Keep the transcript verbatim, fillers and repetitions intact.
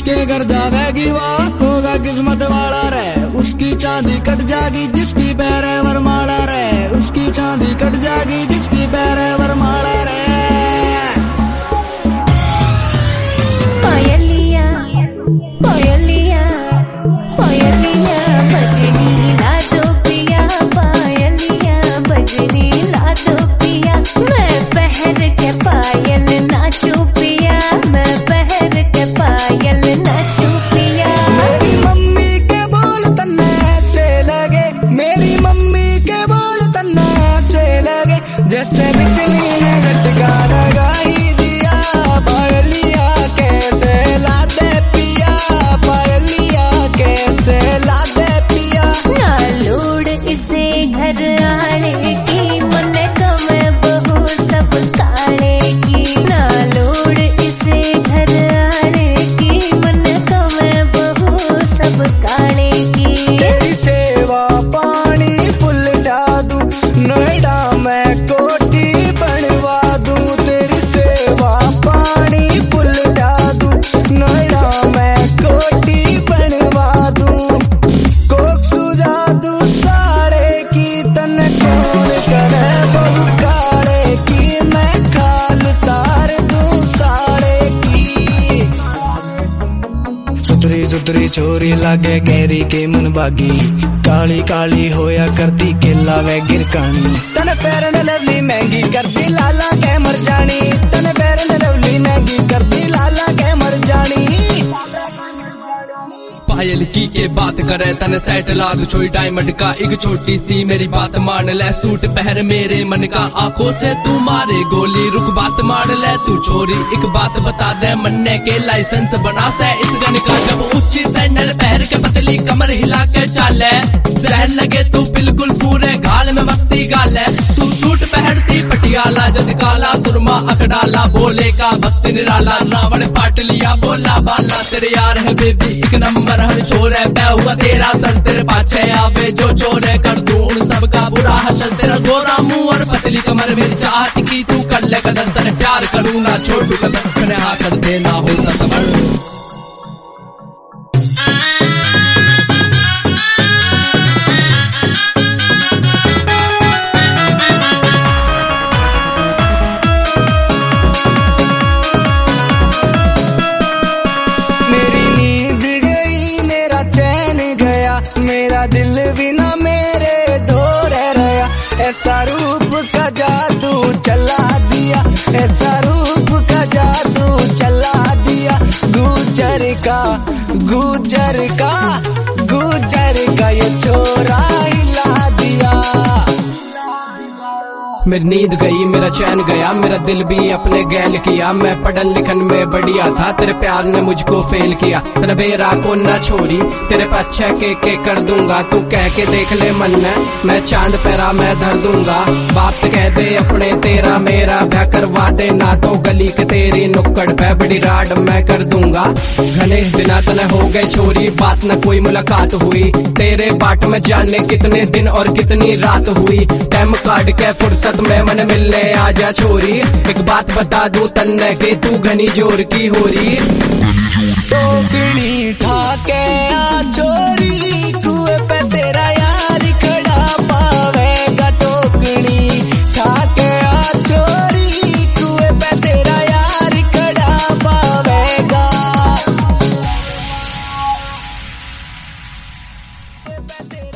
जिसके घर जावेगी वो होगा किस्मत वाला रे, उसकी चांदी कट जाएगी जिसकी पैरे वरमाला रे, उसकी चांदी कट जाएगी जिसकी पैरे वरमाला रे। पायलिया पायलिया पायलिया बजनी ला दो पिया, पायलिया बजनी ला दो पिया, मैं पहर के पायल नाचू पिया, मैं पहर के पायल नाचू पिया। मेरी मम्मी के बोल तन्ने ऐसे लगे, मेरी मम्मी के बोल तन्ने ऐसे लगे, जैसे बिजली ने झटका लगाई दिया। पायलिया कैसे ला दे पिया, पायलिया कैसे ला दे पिया। ना लोड़ इसे घर आने की, मन कमे बहू सब काले की, ना लोड़ इसे घर आने की, मन कमे बहू सब काले की। तेरी सेवा पानी पुलटा दूं, नोएडा में कोठी बनवा दूं, तेरी सेवा पानी पुलटा दूं, नोएडा में कोठी बनवा दूं। कोक सुझा दूं साड़े की, तन कौन करे बहु काले की, मैं खाल तार दूं साड़े की। सुतरी सुतरी छोरी लागे गहरी के मन बागी, काली काली होया करती केला वे गिरकानी, तन पैरन लवली महंगी करती लाला के मर जानी, तन पैरन लवली महंगी करती लाला के मर जानी। पायल की के बात करे तन सेट ला दू छोई डायमंड का, एक छोटी सी मेरी बात मान ले, सूट पहर मेरे मन का, आंखों से तू मारे गोली, रुक बात मान ले तू छोरी, एक बात बता दे मन्ने के लाइसेंस बना से इस गन का, जब ऊंची सैंडल पहर के पतली कमर हिला के चाले, जहर लगे तू बिल्कुल पूरे गाल में मस्ती गाले, तू सूट पहनती पटियाला जद काला सुरमा अखडाला, बोले का भक्ति निराला, रावण पाट लिया बोला बाला, तेरे यार है बेबी एक नंबर हर चोर है, मैं हुआ तेरा सर तेरे पाछे आवे जो चोर है, कर दूं उन सबका बुरा हशर, तेरा गोरा मुंह और पतली कमर मेरी चाहत की तू कर ले कदर, तेरे प्यार करूँ ना छोड़ू कसम, खने हाँ कर देना होता समर। मेरा दिल बिना मेरे दो रह रहा, ऐसा रूप का जादू चला दिया, ऐसा रूप का जादू चला दिया, गुजर का गुजर का गुजर का ये छोरा हिला दिया। मेरी नींद गई मेरा चैन गया, मेरा दिल भी अपने गैल किया, मैं पढ़न लिखन में बढ़िया था, तेरे प्यार ने मुझको फेल किया, तेरे बेरा को ना छोड़ी, तेरे पे अच्छे के के कर दूंगा, तू कह के देख ले मन ने, मैं चांद पैरा मैं धर दूंगा, बाप कह दे अपने तेरा मेरा ब्याह करवा दे, ना तो गली के तेरी नुक्कड़ पे बड़ी राड मैं कर दूंगा, घने बिना तने हो गए छोरी, बात न कोई मुलाकात हुई, तेरे बाट में जाने कितने दिन और कितनी रात हुई, टाइम काट के फुर्सत मैं मन मिलने आजा छोरी, एक बात बता दूं तन्ने के तू घनी जोर की हो रही, टोकरी ठा के आ छोरी, कुएं पे तेरा यार खड़ा पावेगा, टोकरी ठा के आ छोरी, कुएं पे तेरा यार खड़ा पावेगा।